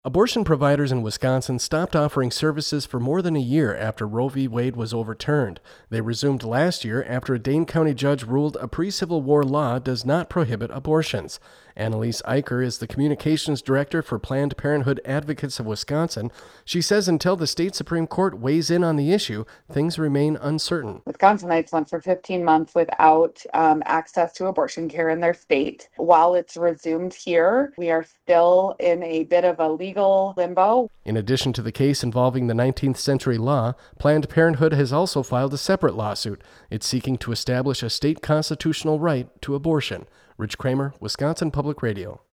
Abortion providers in Wisconsin stopped offering services for more than a year after Roe v. Wade was overturned. They resumed last year after a Dane County judge ruled a pre-Civil War law does not prohibit abortions. Annalise Eicher is the communications director for Planned Parenthood Advocates of Wisconsin. She says until the state Supreme Court weighs in on the issue, things remain uncertain. Wisconsinites went for 15 months without access to abortion care in their state. While it's resumed here, we are still in a bit of a legal limbo. In addition to the case involving the 19th century law, Planned Parenthood has also filed a separate lawsuit. It's seeking to establish a state constitutional right to abortion. Rich Kramer, Wisconsin Public Radio.